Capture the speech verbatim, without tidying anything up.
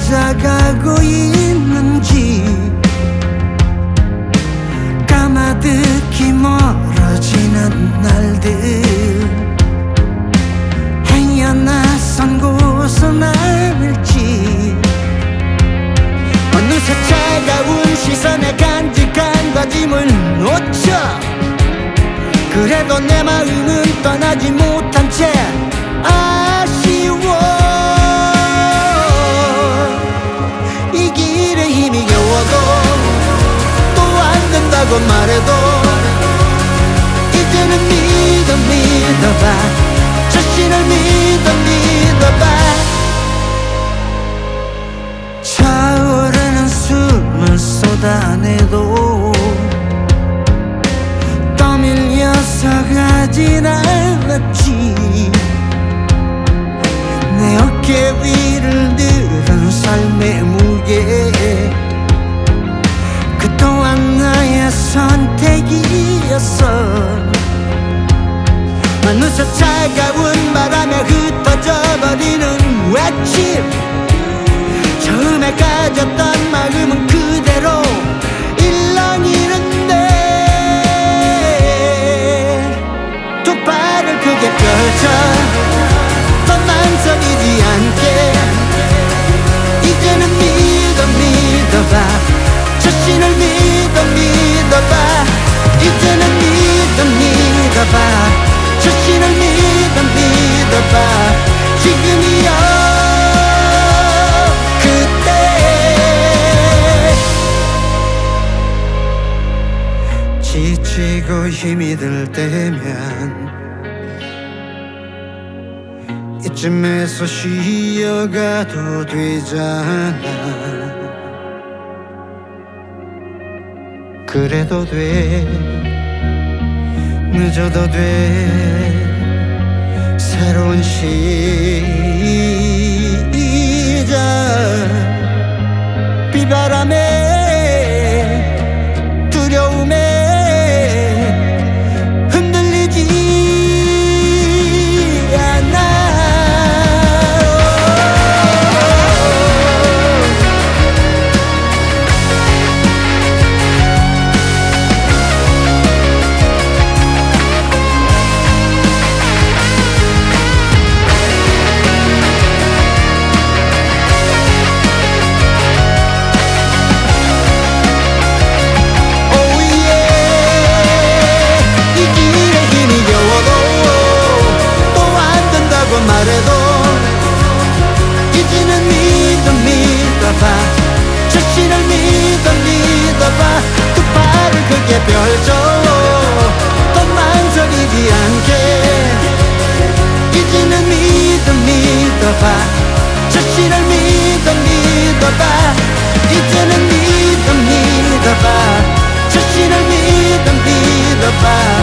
찾아가고 있는지 까마득히 멀어지는 날들 헤어나선 곳은 아닐지 어느새 차가운 시선에 간직한 다짐을 놓쳐 그래도 내 마음은 떠나지 못한 채 아쉬워 이 길에 힘이 겨워도 또 안 된다고 말해도 이제는 믿어 믿어봐 자신을 믿어 믿어봐 차오르는 숨을 쏟아내도 떠밀려서 가진 않았지 내 어깨 위를 들은 삶의 무게 그 또한 나의 선택이었어 어느새 차가운 바람에 흩어져 버리는 외침 처음에 가졌던 마음은 그대로 일렁이는데 두 발을 크게 펼쳐 더 망설이지 않게 이제는 믿어 믿어봐 자신을 믿어 믿어봐 이제는 믿어 믿어봐 자신을 믿어 믿어봐 지금이야 그때 지치고 힘이 들 때면 이쯤에서 쉬어가도 되잖아 그래도 돼 늦어도 돼 새로운 시작 비바람에 두려움에 흔들리지 않아 말해도 이제는 믿어 믿어봐 자신을 믿어 믿어봐 두 발을 크게 펼쳐 또 망설이지 않게 이제는 믿어 믿어봐 자신을 믿어 믿어봐 이제는 믿어 믿어봐 자신을 믿어 믿어봐